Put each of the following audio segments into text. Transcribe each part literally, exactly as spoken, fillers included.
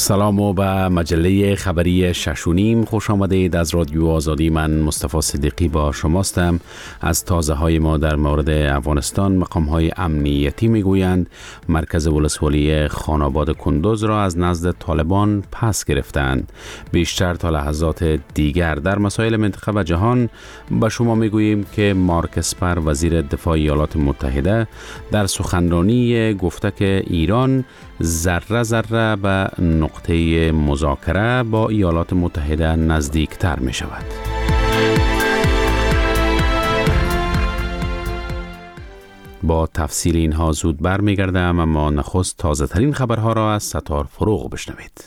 سلام و به مجله خبری ششونیم خوش آمدید. از رادیو آزادی من مصطفی صدیقی با شماستم. از تازه های ما در مورد افغانستان، مقام های امنیتی میگویند مرکز ولسوالی خاناباد کندوز را از نزد طالبان پس گرفتند. بیشتر تا لحظات دیگر در مسائل منطقه و جهان به شما میگوییم که مارک اسپر وزیر دفاع ایالات متحده در سخنرانی گفته که ایران ذره ذره به نقطه مذاکره با ایالات متحده نزدیکتر می شود. با تفصیل اینها زود برمیگردم، اما نخست تازه ترین خبرها را از ستار فروغ بشنوید.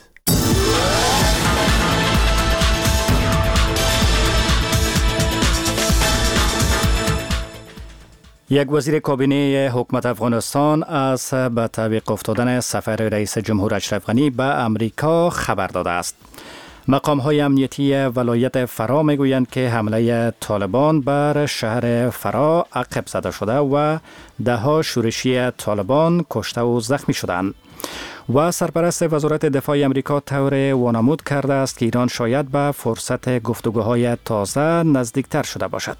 یک وزیر کابینه حکومت افغانستان از به تعویق افتادن سفر رئیس جمهور اشرف غنی به امریکا خبر داده است. مقام های امنیتی ولایت فرا می گویند که حمله طالبان بر شهر فرا عقب زده شده و ده ها شورشی طالبان کشته و زخمی شدند. و سرپرست وزارت دفاع امریکا طور وانمود کرده است که ایران شاید به فرصت گفتگوهای تازه نزدیکتر شده باشد.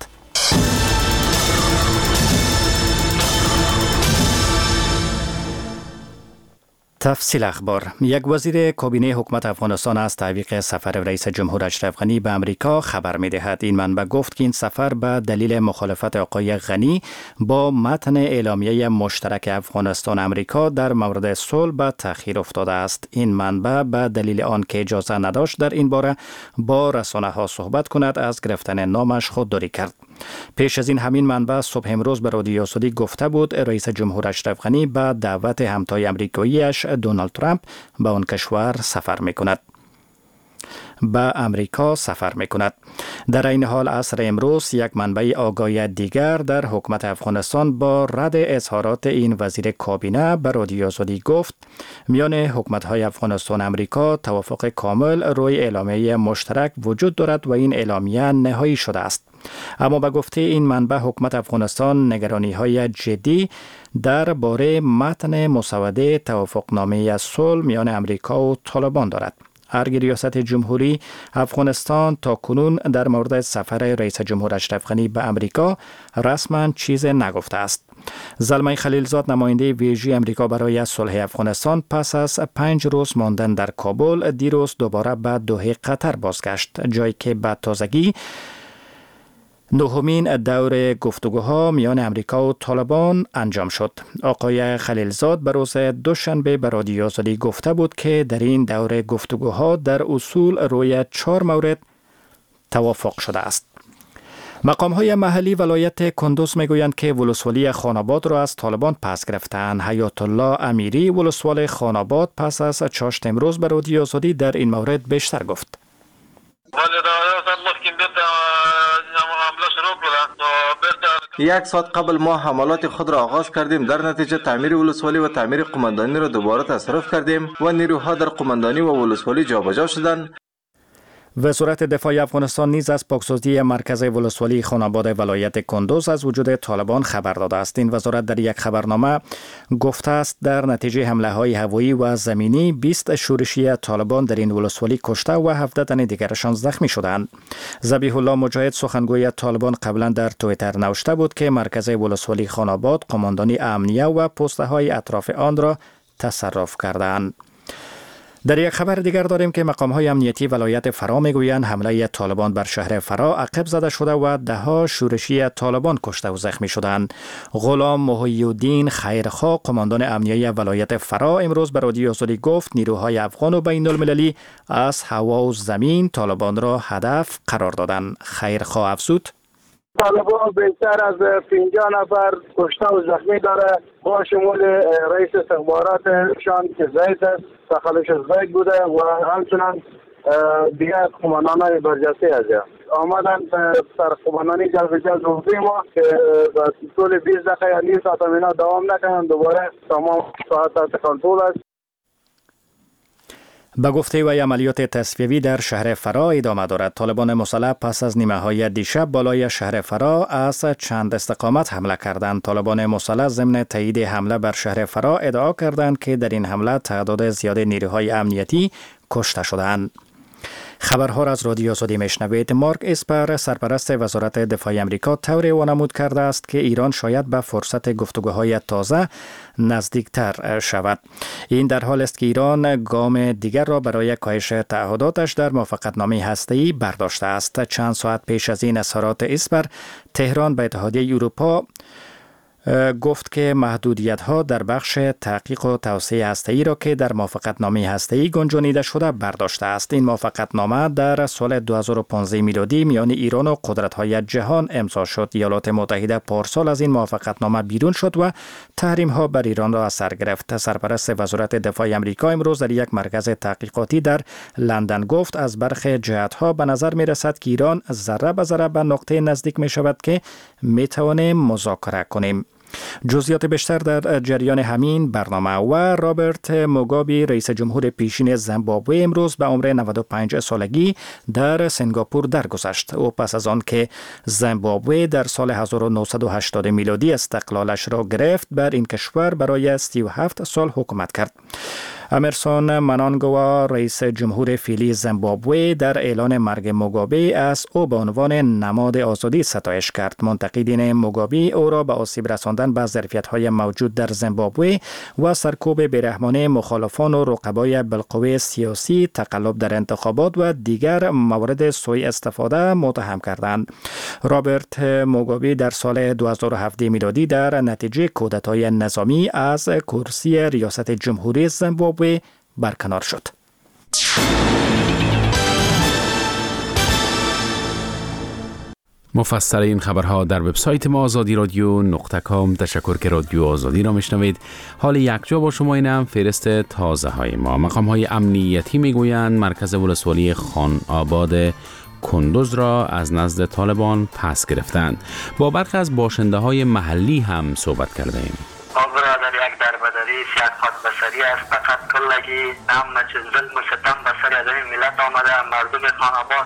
تفصیل اخبار. یک وزیر کابینه حکومت افغانستان از تعویق سفر رئیس جمهور اشرف غنی به امریکا خبر می دهد. این منبع گفت که این سفر به دلیل مخالفت آقای غنی با متن اعلامیه مشترک افغانستان امریکا در مورد صلح به تأخیر افتاده است. این منبع به دلیل آن که اجازه نداشت در این باره با رسانه ها صحبت کند از گرفتن نامش خودداری کرد. پیش از این همین منبع صبح امروز به رادیو آزادی گفته بود رئیس جمهور اشرف غنی به دعوت همتای آمریکایی‌اش دونالد ترامپ به آن کشور سفر می‌کند. به امریکا سفر می‌کند. در این حال عصر امروز یک منبع آگاهی دیگر در حکومت افغانستان با رد اظهارات این وزیر کابینه به رادیو آزادی گفت میان حکومت‌های افغانستان و امریکا توافق کامل روی اعلامیه مشترک وجود دارد و این اعلامیه نهایی شده است. اما به گفته این منبع حکومت افغانستان نگرانی‌های جدی درباره متن مسوده توافقنامه صلح میان امریکا و طالبان دارد. هرگاه ریاست جمهوری افغانستان تا کنون در مورد سفر رئیس جمهور اشرف غنی به امریکا رسما چیز نگفته است. زلمه خلیلزاد نماینده ویژه امریکا برای صلح افغانستان پس از پنج روز ماندن در کابل دیروز دوباره به دوحه قطر بازگشت، جایی که به تازگی نهمین دور گفتگوها میان امریکا و طالبان انجام شد. آقای خلیلزاد به روز دوشنبه به رادیو آزادی گفته بود که در این دور گفتگوها در اصول روی چهار مورد توافق شده است. مقام های محلی ولایت کندوز میگویند که ولسوالی خاناباد را از طالبان پس گرفتند. حیات الله امیری ولسوال خاناباد پس از چاشت امروز به رادیو آزادی در این مورد بیشتر گفت. یک ساعت قبل ما حملات خود را آغاز کردیم. در نتیجه تعمیر ولسوالی و تعمیر قماندانی را دوباره تصرف کردیم و نیروها در قماندانی و ولسوالی جابجا شدند. وزارت دفاع افغانستان نیز از پاکسازی مرکز ولسوالی خاناباد ولایت کندوز از وجود طالبان خبر داده است. این وزارت در یک خبرنامه گفته است در نتیجه حمله های هوایی و زمینی بیست شورشی طالبان در این ولسوالی کشته و هفده تن دیگرشان زخمی شدند. ذبیح الله مجاهد سخنگوی طالبان قبلا در توییتر نوشته بود که مرکز ولسوالی خاناباد قماندانی امنیه و پسته های اطراف آن را تصرف کردند. در یک خبر دیگر داریم که مقام های امنیتی ولایت فرا میگویند حمله طالبان بر شهر فرا عقب زده شده و ده ها شورشی طالبان کشته و زخمی شدند. غلام محی الدین خیرخواه قماندان امنیه ولایت فرا امروز به رادیو آزادی گفت نیروهای افغان و بین المللی از هوا و زمین طالبان را هدف قرار دادند. خیرخواه افزود طالبان بیشتر از پنجاه نفر کشته و زخمی داره، با شمول رئیس استخباراتشان که زید است، تخلص زید بوده و همچنان دیگر قماندانان برجسته از آمدن سر قماندانی جلب جلب روزی ما که طول بیست دقیقه یا نیم ساعت هم اینا دوام نکنن، دوباره تمام ساعت تحت کنترل است. به گفته وی عملیات تصفیه‌ای در شهر فرا ادامه دارد. طالبان مسلح پس از نیمه‌های دیشب بالای شهر فرا از چند استقامت حمله کردند. طالبان مسلح ضمن تایید حمله بر شهر فرا ادعا کردند که در این حمله تعداد زیاد نیروهای امنیتی کشته شدند. خبرها را از رادیو آزادی میشنوید. مارک اسپر سرپرست وزارت دفاع امریکا طوری وانمود کرده است که ایران شاید به فرصت گفتگوهای تازه نزدیکتر شود. این در حال است که ایران گام دیگر را برای کاهش تعهداتش در موافقتنامه هسته‌ای برداشته است. چند ساعت پیش از این اظهارات اسپر، تهران به اتحادیه اروپا گفت که محدودیت‌ها در بخش تحقیق و توسعه هسته‌ای را که در موافقتنامه هسته‌ای گنجانیده شده برداشته است. این موافقتنامه در سال دو هزار و پانزده میلادی میان ایران و قدرت‌های جهان امضا شد. ایالات متحده پارسال از این موافقتنامه بیرون شد و تحریم‌ها بر ایران را اثر گرفت. سرپرست وزارت دفاع آمریکا امروز در یک مرکز تحقیقاتی در لندن گفت از برخی جهت‌ها به نظر می‌رسد که ایران ذره به ذره به نقطه نزدیک می‌شود که می‌توانیم مذاکره کنیم. جزئیات بیشتر در جریان همین برنامه. و رابرت موگابی رئیس جمهور پیشین زیمبابوه امروز به عمر نود و پنج سالگی در سنگاپور درگذشت. او پس از آن که زیمبابوه در سال هزار و نهصد و هشتاد میلادی استقلالش را گرفت بر این کشور برای سی و هفت سال حکومت کرد. امرسون منانگوا رئیس جمهور فعلی زیمبابوه در اعلان مرگ موگابی از او به عنوان نماد آزادی ستایش کرد. منتقدین موگابی او را به آسیب رساندن به ظرفیت‌های موجود در زیمبابوه و سرکوب بیرحمانه مخالفان و رقبای بالقوه سیاسی، تقلب در انتخابات و دیگر موارد سوء استفاده متهم کردند. رابرت موگابی در سال دو هزار و هفت میلادی در نتیجه کودتای نظامی از کرسی ریاست جمهوری زیمبابوه برکنار شد. مفصل این خبرها در وبسایت ما آزادی رادیو نقطه کام. تشکر که رادیو آزادی را میشنوید. حال یکجا با شما اینم فهرست تازه های ما. مقام های امنیتی میگویند مرکز ولسوالی خان آباد کندوز را از نزد طالبان پس گرفتند. با برخی از باشنده های محلی هم صحبت کردیم. برادر یک دربدری سیاست بسری است. فقط کلگی هم چه ظلم و ستم بسری از این ملت آمده مردم خان آباد.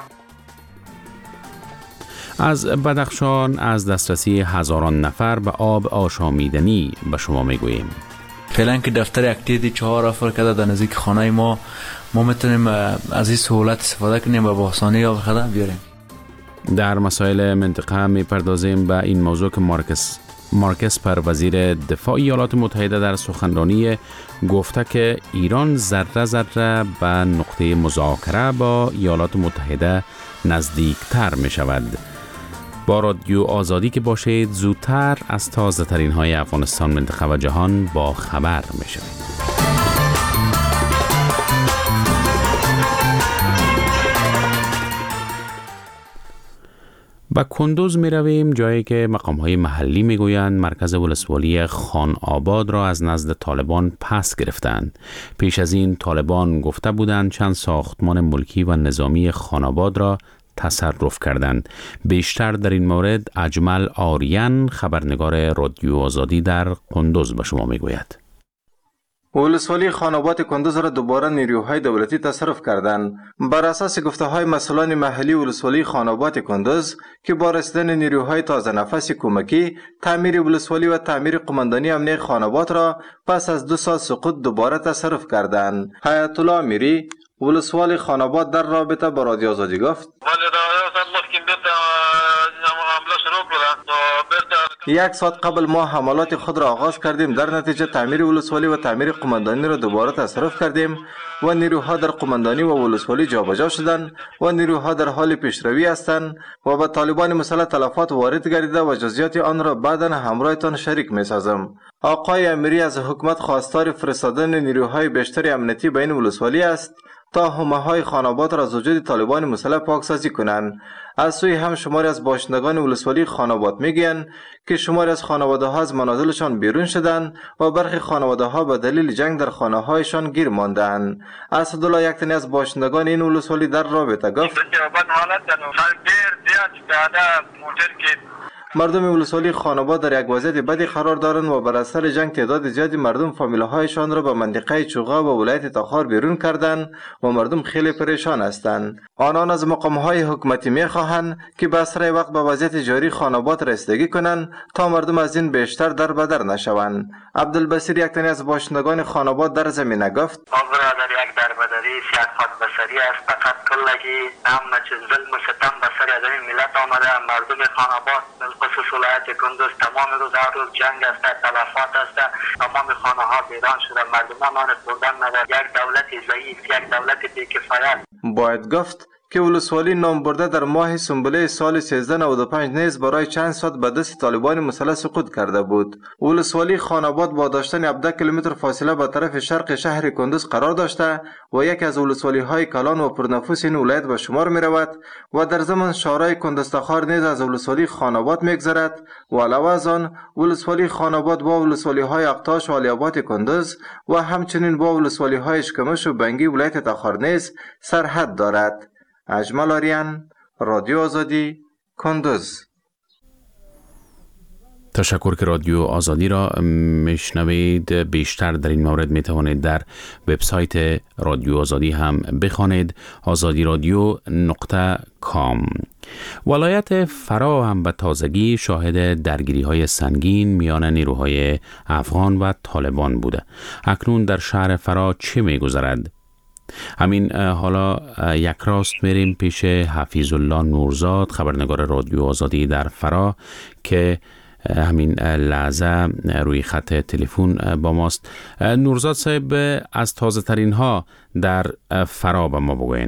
از بدخشان از دسترسی هزاران نفر به آب آشامیدنی به شما میگوییم. فعلا که دفتر اکتیدی چهار افر کرده در نزدیک خانه ما ما میتونیم از این سهولت استفاده کنیم و با آسانی آب خدمت بیاریم. در مسائل منطقه میپردازیم به این موضوع که مارکس مارکس پر وزیر دفاع ایالات متحده در سخنرانی گفته که ایران ذره ذره به نقطه مذاکره با ایالات متحده نزدیکتر می شود. با رادیو آزادی که باشید زودتر از تازه ترین های افغانستان، منطقه و جهان با خبر می شوید. به کندوز می رویم، جایی که مقام های محلی می گویند مرکز ولسوالی خان آباد را از نزد طالبان پس گرفتند. پیش از این طالبان گفته بودند چند ساختمان ملکی و نظامی خان آباد را تصرف کردند. بیشتر در این مورد اجمل آریان خبرنگار رادیو آزادی در کندوز به شما می گوید. ولسوالی خان آباد کندوز را دوباره نیروهای دولتی تصرف کردند. بر اساس گفته‌های مسئولان محلی ولسوالی خان آباد کندوز که با رسیدن نیروهای تازه نفس کمکی تعمیر ولسوالی و تعمیر قماندانی امنیه خان آباد را پس از دو سال سقوط دوباره تصرف کردند. حیات الله امیری ولسوالی خان آباد در رابطه با رادیو آزادی گفت: یک ساعت قبل ما حملات خود را آغاز کردیم. در نتیجه تعمیر ولسوالی و تعمیر قماندانی را دوباره تصرف کردیم و نیروها در قماندانی و ولسوالی جابجا شدند و نیروها در حال پیشروی هستند و با طالبان مسلح تلفات وارد گردیده و جزئیات آن را بعدا همراهتان شریک می سازم. آقای امیری از حکومت خواستار فرستادن نیروهای بیشتر امنیتی به این ولسوالی است تا حومه‌های خان آباد را از وجود طالبان مسلح پاکسازی کنند. از سوی هم شماری از باشندگان ولسوالی خان آباد میگویند که شماری از خانواده‌ها از منازلشان بیرون شدند و برخی خانواده‌ها به دلیل جنگ در خانه‌هایشان گیر ماندند. اسدالله یک تن از باشندگان این ولسوالی در رابطه گفت: مردم ولسوالی خاناباد در یک وضعیت بدی قرار دارند و بر اثر جنگ تعداد زیادی مردم فامیلهایشان را به منطقه چوغا و ولایت تخار بیرون کردند و مردم خیلی پریشان هستند. آنان از مقامهای حکومتی می‌خواهند که به اسرع وقت به وضعیت جاری خاناباد رسیدگی کنند تا مردم از این بیشتر در بدر نشوند. عبدالبصیر یک تن از باشندگان خاناباد در زمینه گفت: برادر یک دربدری سیاد خودبصری است، فقط کلگی نام چه ظلم و ستم بسر از این ملت آمده. مردم خاناباد بالخصوص ولایت کندوز تمام روز هر روز جنگ است، تلفات است، تمام خانه ها ویران شده، مردمان آن بردن ندارد. یک دولت ضعیف، یک دولت بی‌کفایت. باید گفت که ولسوالی نام برده در ماه سنبله سال سیزده نود و پنج نیز برای چند ساعت به دست طالبان مسلح سقوط کرده بود. ولسوالی خاناباد با داشتن هفده کیلومتر فاصله به طرف شرق شهر کندوز قرار داشته و یکی از ولسوالی های کلان و پرنفوس این ولایت به شمار می رود و در زمان شورای کندوز تخار نیز از ولسوالی خاناباد میگذرد و علاوه از آن ولسوالی خاناباد با ولسوالی های اقتاش و علیاباد کندوز و همچنین با ولسوالی های اشکمش و بنگی ولایت تخار نیز سرحد دارد. اجمل آریان، رادیو آزادی، کندوز. تشکر که رادیو آزادی را میشنوید. بیشتر در این مورد می توانید در وبسایت رادیو آزادی هم بخوانید، آزادی رادیو نقطه کام. ولایت فرا هم به تازگی شاهد درگیری های سنگین میان نیروهای افغان و طالبان بوده. اکنون در شهر فرا چه می گذرد؟ همین حالا یک راست میریم پیش حفیظ الله نورزاد، خبرنگار رادیو آزادی در فرا که همین لحظه روی خط تلفن با ماست. نورزاد صاحب، از تازه ترین ها در فرا به ما بگوین.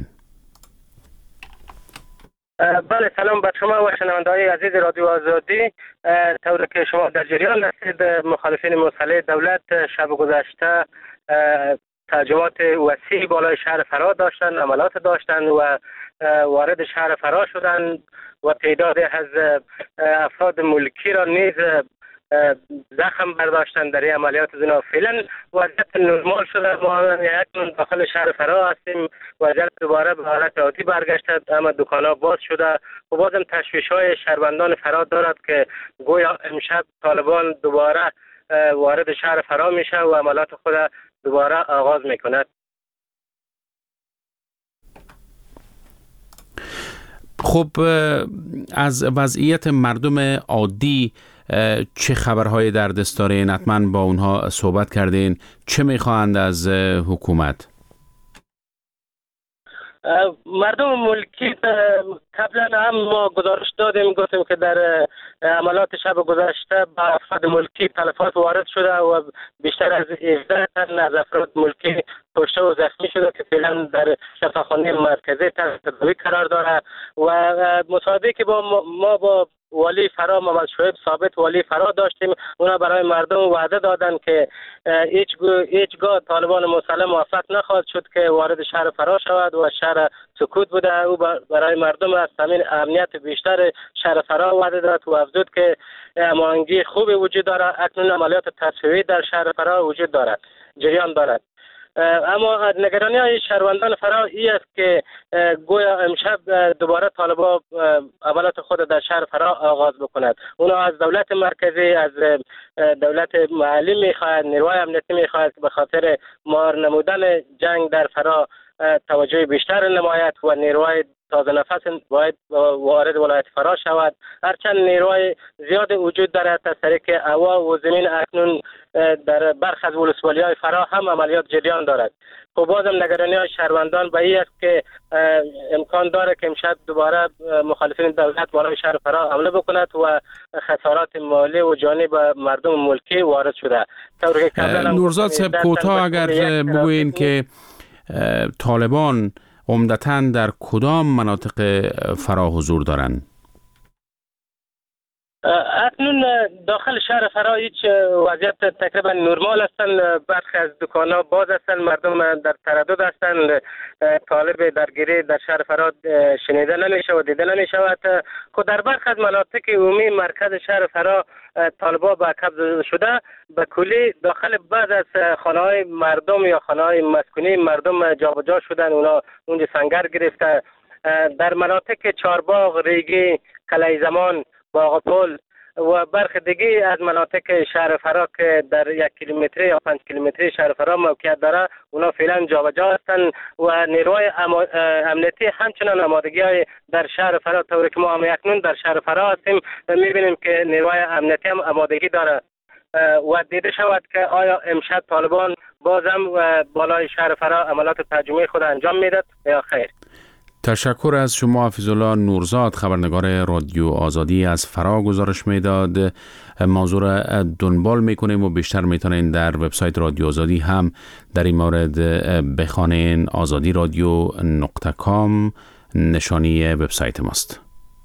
بله، سلام بر شما و شنونده‌های عزیز رادیو آزادی. طور که شما در جریان هستید، مخالفین مسلح دولت شب گذشته تهاجمات وسیع بالای شهر فرا داشتن، عملات داشتن و وارد شهر فرا شدن و تعداد از افراد ملکی را نیز زخم برداشتن در این عملیات زنا. فعلا وضعیت نرمال شده، ما اکنون داخل شهر فرا هستیم، وضعیت دوباره به حالت عادی برگشته، اما دکان‌ها باز شده و بازم تشویش‌های شهروندان فرا دارد که گویا امشب طالبان دوباره وارد شهر فرا میشه و عملیات خود دوباره آغاز میکند. خب، از وضعیت مردم عادی چه خبرهای در دست دارین؟ حتما با اونها صحبت کردین. چه میخواهند از حکومت؟ مردم ملکی قبلا هم ما گزارش دادیم، گفتیم که در عملیات شب گذشته به افراد ملکی تلفات وارد شده و بیشتر از هفده تن از افراد ملکی کشته و زخمی شده که فعلا در شفاخانه مرکزی تحت تداوی قرار داره. و مصاحبه که با ما با والی فرا محمد شعیب ثابت والی فرا داشتیم، اونا برای مردم وعده دادن که هیچ هیچگاه طالبان مسلح موفق نخواهد شد که وارد شهر فرا شود و شهر سکوت بوده. او برای مردم از همین امنیت بیشتر شهر فرا وعده داد و افزود که هماهنگی خوبی وجود دارد. اکنون عملیات تصفیه‌ای در شهر فرا وجود دارد، جریان دارد. اما نگرانی های شهروندان فرا این است که گویا امشب دوباره طالبان عملیات خود در شهر فرا آغاز بکند. اونا از دولت مرکزی، از دولت محلی میخواهد، نیروهای امنیتی میخواهد که به خاطر مهار نمودن جنگ در فرا توجه بیشتر نماید و نیروهای تازه نفس باید وارد ولایت فرا شود. هرچند نیروهای زیاد وجود دارد از طریق هوا و زمین، اکنون در برخی از ولسوالی‌های فرا هم عملیات جریان دارد. خب بازم نگرانی های شهروندان به این است که امکان داره که امشب دوباره مخالفین دولت بالای شهر فرا حمله بکند و خسارات مالی و جانی به مردم ملکی وارد شده. نورزاد صاحب، کوتاه اگر بگوین که طالبان عمدتاً در کدام مناطق فرا حضور دارند؟ اکنون داخل شهر فرا هیچ وضعیت تقریبا نرمال هستند. برخی از دکان‌ها باز هستند، مردم در تردد هستند. طالب درگیری در شهر فرا شنیده نمیشه و دیده نمیشود. خود در برخی از مناطق عمومی مرکز شهر فرا طالبان به قبض شده. به کلی داخل بعض از خانه‌های مردم یا خانه‌های مسکونی مردم جابجا شدن، اونا اونجا سنگر گرفته. در مناطق چارباغ، ریگی، قلعه زمان، باغپل و برخی دیگه از مناطق شهر فرا که در یک کیلومتری یا پنج کیلومتری شهر فرا موقعیت داره اونا فعلا جابجا هستند و نیروهای امنیتی همچنان آمادگی های در شهر فرا طوری که ما هم اکنون در شهر فرا هستیم میبینیم که نیروهای امنیتی هم آمادگی داره و دیده شود که آیا امشب طالبان بازم بالای شهر فرا عملات تهاجمی خود انجام میداد یا خیر. تشکر از شما حفیظ الله نورزاد، خبرنگار رادیو آزادی از فرا گزارش میداد. موضوع را دنبال میکنیم و بیشتر میتونین در وبسایت رادیو آزادی هم در این مورد بخوانین. آزادی رادیو نقطه کام نشانی وبسایت ماست.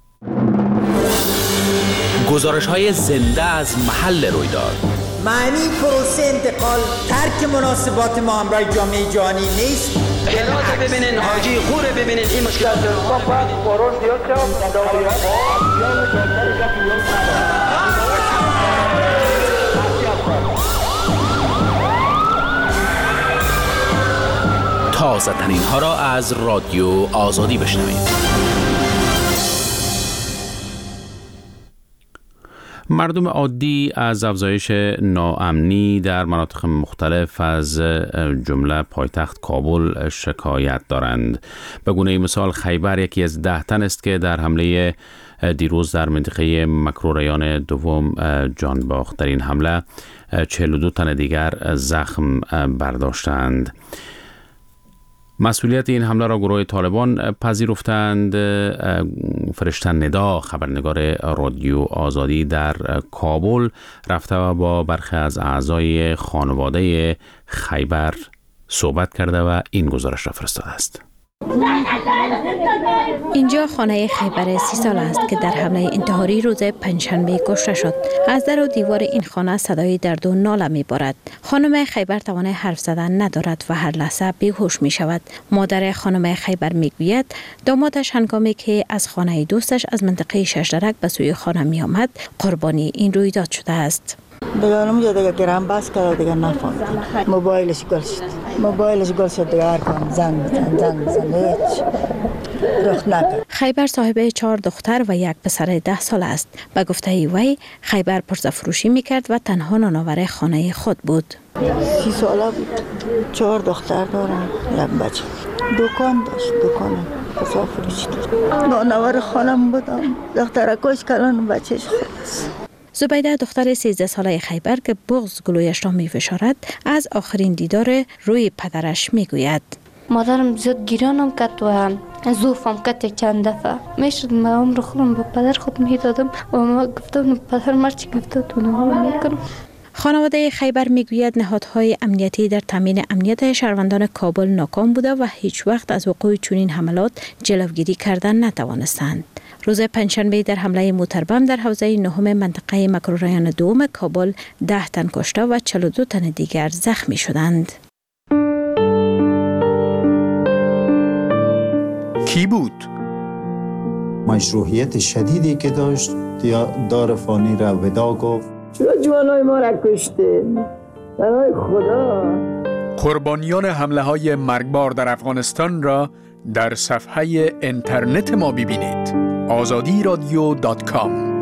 گزارش های زنده از محل رویداد. معنی پروسه انتقال ترک مناسبات ما همراه جامعه جهانی نیست. کلات ببینین، حاجی خوره ببینین، این مشکلات ما باید قرون دیو تازه ترین ها را از رادیو آزادی بشنوید. مردم عادی از افزایش ناامنی در مناطق مختلف از جمله پایتخت کابل شکایت دارند. به گونه مثال خیبر یکی از ده تن است که در حمله دیروز در منطقه مکروریان دوم جان باخت. در این حمله چهل و دو تن دیگر زخم برداشتند. مسئولیت این حمله را گروه طالبان پذیرفتند. فرشته ندا، خبرنگار رادیو آزادی در کابل، رفته و با برخی از اعضای خانواده خیبر صحبت کرده و این گزارش را فرستاده است. اینجا خانه خیبر سی سال است که در حمله انتحاری روز پنجشنبه کشته شد. از در و دیوار این خانه صدای درد و ناله می‌بارد. خانم خیبر توان حرف زدن ندارد و هر لحظه بیهوش می‌شود. مادر خانم خیبر می‌گوید دامادش هنگامی که از خانه دوستش از منطقه ششدرک به سوی خانه می‌آمد قربانی این رویداد شده است. دیگه اونجا دیگه گرم بس کرد، دیگه نفهمید. موبایلش گل شد. موبایلش گل شد دیگه هر کام زنگ زنگ زنگ زنگ هیچ رخ نکرد. خیبر صاحب چهار دختر و یک پسر ده سال است. به گفته وی خیبر پرزه فروشی میکرد و تنها نانآور خانه خود بود. سی ساله بود. چهار دختر دارم، یک بچه. دکان داشت، دکان پرزه فروشی داشت. نانآور خانم بودم. دخترکاش کلان بچهش خلاص. زبیده دختر سیزده ساله خیبر که بغض گلویش را می فشارد از آخرین دیدار روی پدرش می گوید. مادرم زیاد گیرانم کت و زوفم کت چند دفعه میشد ما عمر خودم با پدر خود می دادم و ما گفتم پدر مرچی گفته تو نمو میکنم. خانواده خیبر میگوید نهادهای امنیتی در تامین امنیت شهروندان کابل ناکام بوده و هیچ وقت از وقوع چنین حملات جلوگیری کردن نتوانستند. روز پنجشنبه در حمله موتربم در حوزه نهم منطقه مکروریان دوم کابل ده تن کشته و چهل و دو تن دیگر زخمی شدند. کی بود؟ مشروعیت شدیدی که داشت دار فانی را ودا گفت. چرا جوانای ما را کشتین؟ برای خدا. قربانیان حمله های مرگبار در افغانستان را در صفحه اینترنت ما ببینید. آزادی رادیو دات کام.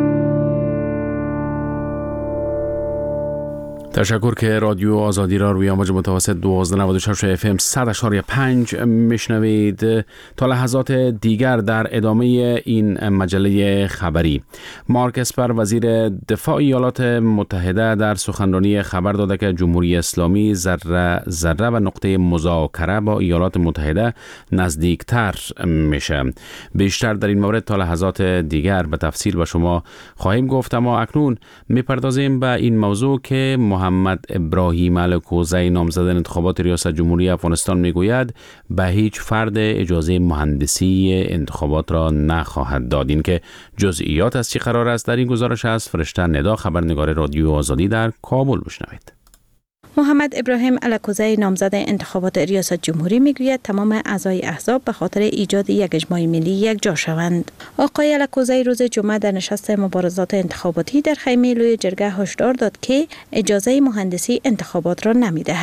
تشکر که رادیو آزادی را روی امواج متوسط دوازده نود و شش اف ام صد اشاری پنج میشنوید. تا لحظات دیگر در ادامه این مجله خبری، مارک اسپر وزیر دفاع ایالات متحده در سخنرانی خبر داده که جمهوری اسلامی ذره ذره و نقطه مذاکره با ایالات متحده نزدیکتر میشه. بیشتر در این مورد تا لحظات دیگر به تفصیل به شما خواهیم گفت، اما اکنون میپردازیم به این موضوع که محمد ابراهیم الکوزی نامزد انتخابات ریاست جمهوری افغانستان میگوید به هیچ فرد اجازه مهندسی انتخابات را نخواهد داد. این که جزئیات از چی قرار است در این گزارش از فرشته ندا، خبرنگار رادیو آزادی در کابل بشنوید. محمد ابراهیم الکوزی نامزد انتخابات ریاست جمهوری میگوید تمام اعضای احزاب به خاطر ایجاد یک اجماع ملی یکجا شوند. آقای الکوزی روز جمعه در نشست مبارزات انتخاباتی در خیمه لوی جرگه هشدار داد که اجازه مهندسی انتخابات را نمیدهد.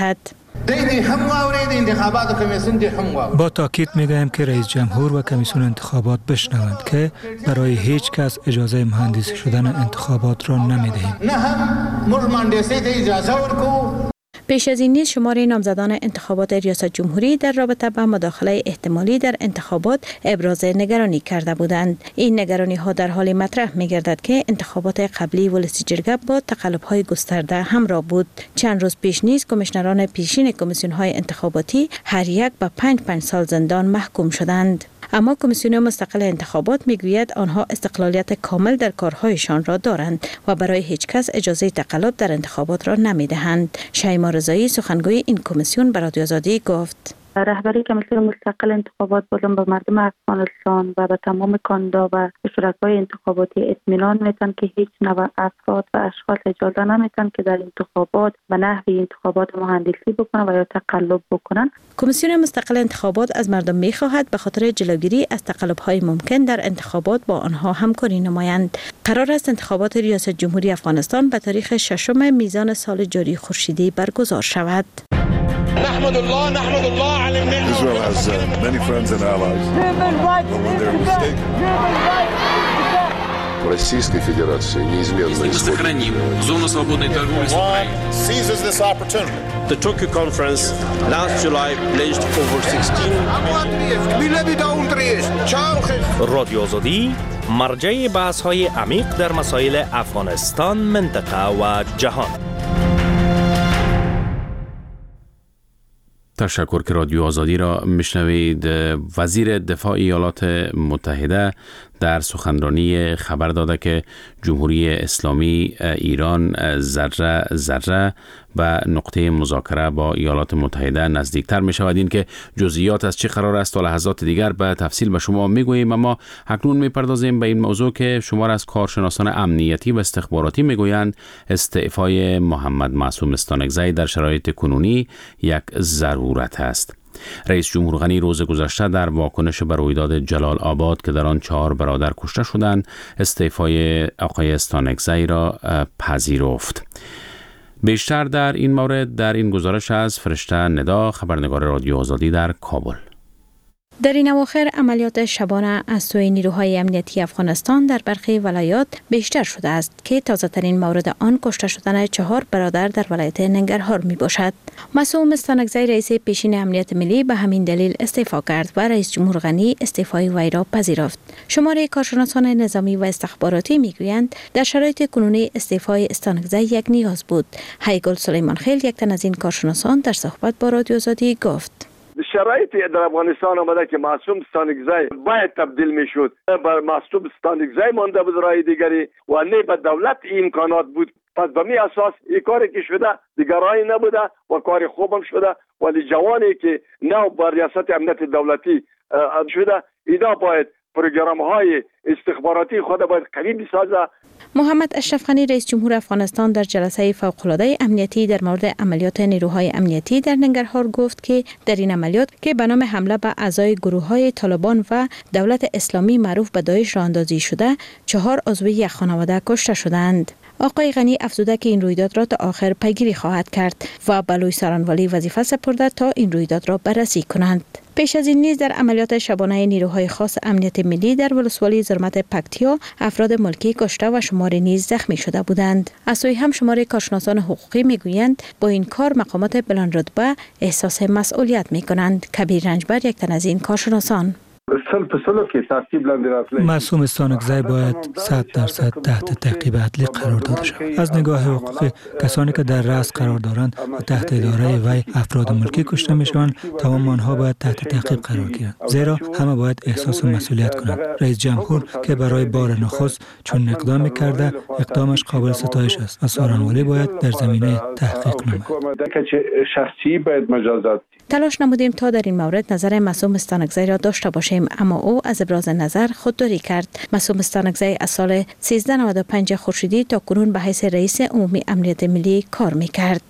با تاکید میگویم که رئیس جمهور و کمیسیون انتخابات بشنوند که برای هیچ کس اجازه مهندسی شدن انتخابات را نمیدهیم. نه هم مهندسی اجازه ورکو. پیش از این نیز شمار نامزدان انتخابات ریاست جمهوری در رابطه با مداخله احتمالی در انتخابات ابراز نگرانی کرده بودند. این نگرانی ها در حال مطرح می گردد که انتخابات قبلی ولسی جرگه با تقلب های گسترده همراه بود. چند روز پیش نیز کمیشنران پیشین کمیسیون های انتخاباتی هر یک به پنج پنج سال زندان محکوم شدند. اما کمیسیون مستقل انتخابات میگوید آنها استقلالیت کامل در کارهایشان را دارند و برای هیچ کس اجازه تقلب در انتخابات را نمیدهند. شیما رضایی سخنگوی این کمیسیون به رادیو آزادی گفت: رهبری کمیسیون مستقل انتخابات بازم به مردم افغانستان و به تمام کاندیدا و شرکای انتخاباتی اطمینان میتن که هیچ نوع افراد و اشخاص اجازه نمیتن که در انتخابات و نحوی انتخابات مهندسی بکنن و یا تقلب بکنن. کمیسیون مستقل انتخابات از مردم میخواهد به خاطر جلوگیری از تقلب‌های ممکن در انتخابات با آنها همکاری نمایند. قرار است انتخابات ریاست جمهوری افغانستان به تاریخ ششم میزان سال جاری خورشیدی برگزار شود. نحمد الله نحمد الله على النعمة. Israel has uh, many friends and allies. But when they're mistaken. Российской Федерации неизменно сохраним зону свободной торговли с Украиной. Seizes this opportunity. The Tokyo conference last July pledged over sixteen. رادیو آزادی مرجع بحث‌های عمیق در مسائل افغانستان، منطقه و جهان. تشکر که رادیو آزادی را میشنوید. وزیر دفاع ایالات متحده در سخنرانی خبر داده که جمهوری اسلامی ایران ذره ذره و نقطه مذاکره با ایالات متحده نزدیکتر می شود. این که جزئیات از چه قرار است تا لحظات دیگر به تفصیل به شما می گوییم، اما اکنون می پردازیم به این موضوع که شمار از کارشناسان امنیتی و استخباراتی می گویند استعفای محمد معصوم استانکزی در شرایط کنونی یک ضرورت است. رئیس جمهور غنی روز گذشته در واکنش به رویداد جلال آباد که در آن چهار برادر کشته شدند استعفای آقای استانکزی را پذیرفت. بیشتر در این مورد در این گزارش از فرشته ندا، خبرنگار رادیو آزادی در کابل. در این اواخر عملیات شبانه از سوی نیروهای امنیتی افغانستان در برخی ولایات بیشتر شده است که تازه ترین مورد آن کشته شدن چهار برادر در ولایت ننگرهار می باشد. معصوم استانکزی رئیس پیشین امنیت ملی به همین دلیل استعفا کرد و رئیس جمهور غنی استعفای وی را پذیرفت. شمار کارشناسان نظامی و استخباراتی می گویند در شرایط کنونی استعفای استانکزی یک نیاز بود. هیگل سلیمان خیل، یک تن از این کارشناسان، در صحبت با رادیو آزادی گفت: شرایطی در افغانستان آمده که معصوم استانکزی باید تبدیل میشد بر معصوم استانکزی مانده بود رای دیگری و نه به دولت این امکانات بود. پس به می اساس این کاری که شده دیگر رای نبوده و کار خوبم شده، ولی جوانی که نه بر ریاست امنیت دولتی شده اینا باید پروگرام های استخباراتی خود باید قوی بسازه. محمد اشرف غنی رئیس جمهور افغانستان در جلسه فوق‌العاده امنیتی در مورد عملیات نیروهای امنیتی در ننگرهار گفت که در این عملیات که به نام حمله به اعضای گروه‌های طالبان و دولت اسلامی معروف به داعش راه اندازی شده، چهار عضو یک خانواده کشته شدند. آقای غنی افزوده که این رویداد را تا آخر پیگیری خواهد کرد و بلوی سرانوالی وظیفه سپرده تا این رویداد را بررسی کنند. پیش از این نیز در عملیات شبانه نیروهای خاص امنیت ملی در ولسوالی زرمت پکتیا افراد ملکی کشته و شمار نیز زخمی شده بودند. از سوی هم شمار کارشناسان حقوقی میگویند با این کار مقامات بلند رتبه احساس مسئولیت میکنند. کبیر رنجبر، یک تن از این کارشناسان: معصوم استانکزی باید صد درصد تحت تعقیب عدلی قرار داده شود. از نگاه حقوقی کسانی که در رأس قرار دارند و تحت اداره وی افراد ملکی کشته میشوند، تمام آنها باید تحت تعقیب قرار گیرند، زیرا همه باید احساس مسئولیت کنند. رئیس جمهور که برای بار نخست چون اقدام کرده، اقدامش قابل ستایش است و سارنوالی باید در زمینه تحقیق نماید. تلاش نمودیم تا در این مورد نظر معصوم استانکزی را داشته باشیم، اما او از ابراز نظر خودداری کرد. معصوم استانکزی از سال سیزده نود و پنج خورشیدی تا کنون به حیث رئیس عمومی امنیت ملی کار می‌کرد.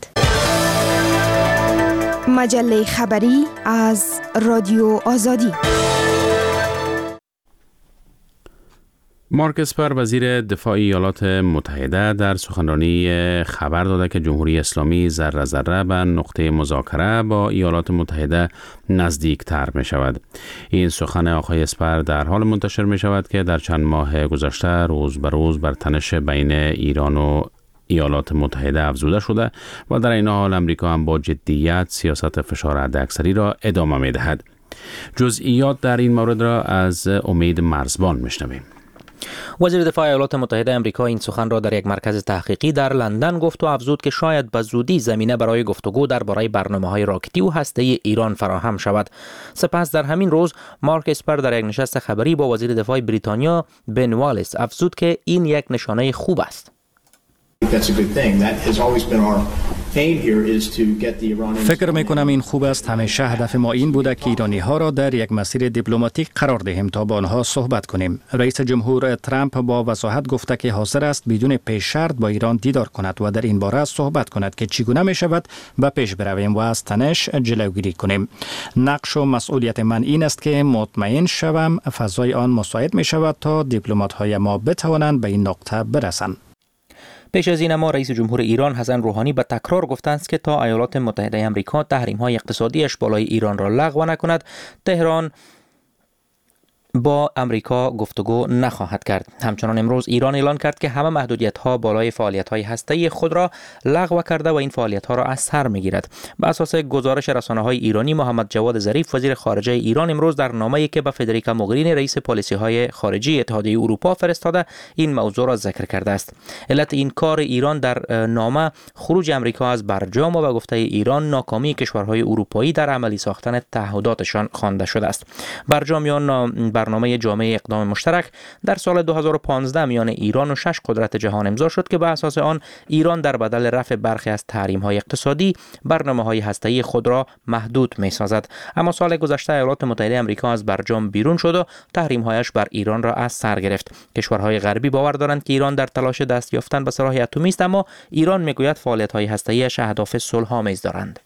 مجله خبری از رادیو آزادی. مارک اسپر وزیر دفاع ایالات متحده در سخنرانی خبر داده که جمهوری اسلامی ذره ذره به نقطه مذاکره با ایالات متحده نزدیک تر می شود. این سخن آقای اسپر در حال منتشر می شود که در چند ماه گذشته روز به روز بر تنش بین ایران و ایالات متحده افزوده شده و در این حال امریکا هم با جدیت سیاست فشار حداکثری را ادامه می دهد. جزئیات در این مورد را از امید مرزبان میشنویم. وزیر دفاع ایالات متحده آمریکا این سخن را در یک مرکز تحقیقی در لندن گفت و افزود که شاید به زودی زمینه برای گفتگو درباره برنامه‌های راکتی و هسته‌ای ایران فراهم شود. سپس در همین روز مارک اسپر در یک نشست خبری با وزیر دفاع بریتانیا بن والیس افزود که این یک نشانه خوب است. فکر می کنم این خوب است. همیشه هدف ما این بوده که ایرانی ها را در یک مسیر دیپلماتیک قرار دهیم تا با آنها صحبت کنیم. رئیس جمهور ترامپ با وضاحت گفته که حاضر است بدون پیش شرط با ایران دیدار کند و در این باره صحبت کند که چگونه می شود به پیش برویم و از تنش جلوگیری کنیم. نقش و مسئولیت من این است که مطمئن شوم فضای آن مساعد می شود تا دیپلمات های ما بتوانند به این نقطه برسند. پیش از این اما رئیس جمهور ایران حسن روحانی به تکرار گفته است که تا ایالات متحده آمریکا تحریم‌های اقتصادیش بالای ایران را لغو نکند، تهران با امریکا گفتگو نخواهد کرد. همچنان امروز ایران اعلان کرد که همه محدودیت‌ها بالای فعالیت‌های هسته‌ای خود را لغو کرده و این فعالیت‌ها را از سر می‌گیرد. بر اساس گزارش رسانه‌های ایرانی، محمد جواد ظریف وزیر خارجه ایران امروز در نامه‌ای که به فدریکا موگرینی رئیس پالیسی‌های خارجی اتحادیه اروپا فرستاده این موضوع را ذکر کرده است. علت این کار ایران در نامه خروج امریکا از برجام و به گفته ایران ناکامی کشورهای اروپایی در عملی ساختن تعهداتشان خوانده شده است. برجام یا برنامه جامعه اقدام مشترک در سال دو هزار و پانزده میان ایران و شش قدرت جهان امضا شد که به اساس آن ایران در بدل رفع برخی از تحریم‌های اقتصادی برنامه‌های هسته‌ای خود را محدود می‌سازد. اما سال گذشته ایالات متحده آمریکا از برجام بیرون شد و تحریم‌هایش بر ایران را از سر گرفت. کشورهای غربی باور دارند که ایران در تلاش دست یافتن به سلاح اتمی است، اما ایران میگوید فعالیت‌های هسته‌ایش اهداف صلح‌آمیز دارند.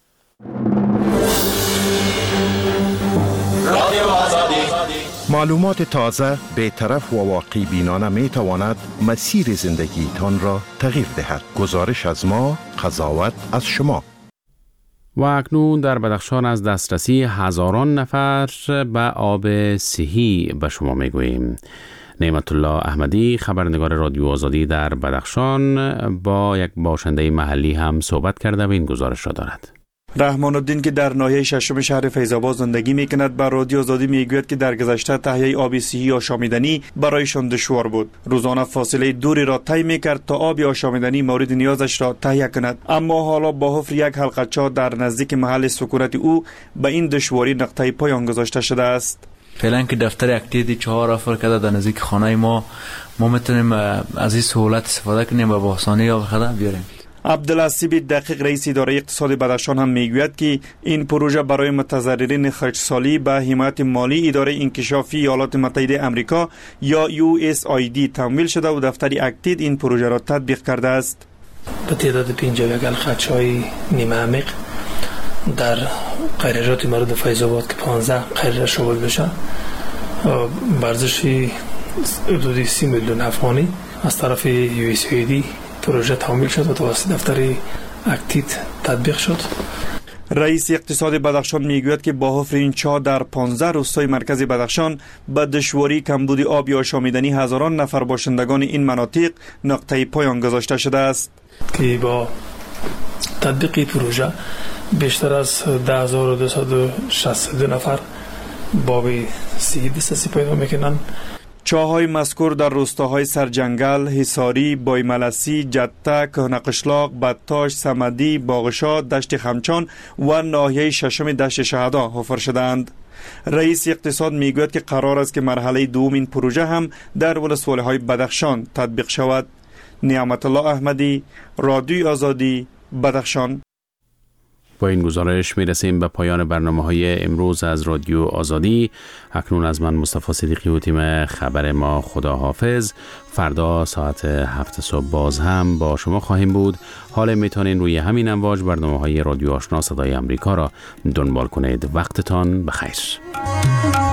معلومات تازه، بی‌طرف و واقعی بینانه می تواند مسیر زندگی تان را تغییر دهد. گزارش از ما، قضاوت از شما. و اکنون در بدخشان از دسترسی هزاران نفر به آب صحی به شما می گوییم. نعمت الله احمدی خبرنگار رادیو آزادی در بدخشان با یک باشنده محلی هم صحبت کرده و این گزارش را دارد. رحمان الدین که در ناحیه ششم شهر فیض‌آباد زندگی می‌کند بر رادیو آزادی میگوید که در گذشته تهیه آب صحی آشامیدنی برایشان دشوار بود. روزانه فاصله دوری را طی می‌کرد تا آب آشامیدنی مورد نیازش را تهیه کند، اما حالا با حفر یک حلقه چاه در نزدیک محل سکونت او به این دشواری نقطه پایان گذاشته شده است. فعلا که دفتر اکتیدی چهار افر کرده در نزدیک خانه ما، ما میتونیم از این سهولت استفاده کنیم و با آسانی آب خدمت بیاریم. عبدالحسیب دقیق رئیس اداره اقتصاد بدخشان هم میگوید که این پروژه برای متضررین خشکسالی به حمایت مالی اداره انکشافی ایالات متحده آمریکا یا یو اس آی دی تمویل شده و دفتر اکتید این پروژه را تطبیق کرده است. به تعداد پنجاه و یک خدشه‌های نیمه عمیق در قریرات مربوط به فیض‌آباد که پانزده قریره شامل بشه، ارزشی حدود سی میلیون افغانی از طرف یو اس آی دی پروژه تمویل شد و توسط دفتر اکتید تطبیق شد. رئیس اقتصاد بدخشان میگوید که با حفر این چاه در پانزده روستای مرکز بدخشان به دشواری کمبود آب آشامیدنی هزاران نفر باشندگان این مناطق نقطه پایان گذاشته شده است. که با تطبیق پروژه بیشتر از ده هزار و دویست و شصت و دو نفر باب صحی دسترسی پیدا میکنند. چاه‌های مذکور در روستاهای سرجنگل، حصاری، بایملسی، جته، کهنقشلاق، بدتاش، صمدی، باغشاد، دشت خمچان و ناحیه ششم دشت شهدا حفر شدند. رئیس اقتصاد میگوید که قرار است که مرحله دوم این پروژه هم در ولسوالی‌های بدخشان تطبیق شود. نعمت الله احمدی، رادیو آزادی، بدخشان. با این گزارش میرسیم به پایان برنامه‌های امروز از رادیو آزادی. اکنون از من مصطفی صدیقی و تیم خبر ما خداحافظ. فردا ساعت هفت صبح باز هم با شما خواهیم بود. حالا میتونین روی همین امواج برنامه‌های رادیو آشنا صدای امریکا را دنبال کنید. وقتتان بخیر.